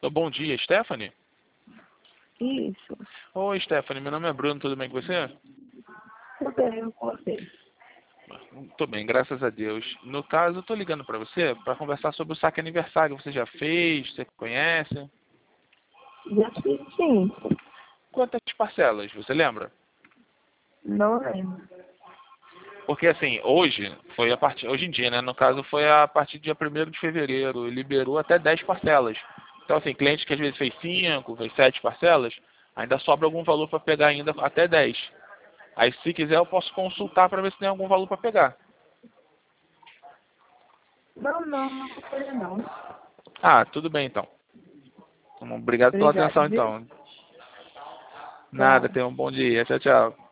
Bom dia, Stephanie? Isso. Oi, Stephanie, meu nome é Bruno, tudo bem com você? Tudo bem com você? Tô bem, graças a Deus. No caso, eu tô ligando para você para conversar sobre o saque aniversário. Você já fez? Você conhece? Já fiz sim. Quantas parcelas, você lembra? Não lembro. Porque assim, hoje em dia, né? No caso, foi a partir do dia 1º de fevereiro, liberou até 10 parcelas. Então, assim, cliente que às vezes fez 5, fez 7 parcelas, ainda sobra algum valor para pegar ainda até 10. Aí, se quiser, eu posso consultar para ver se tem algum valor para pegar. Não foi não. Ah, tudo bem então. Obrigado pela Obrigado, atenção viu? então. Nada, Tchau. tenha um bom dia. Tchau, tchau.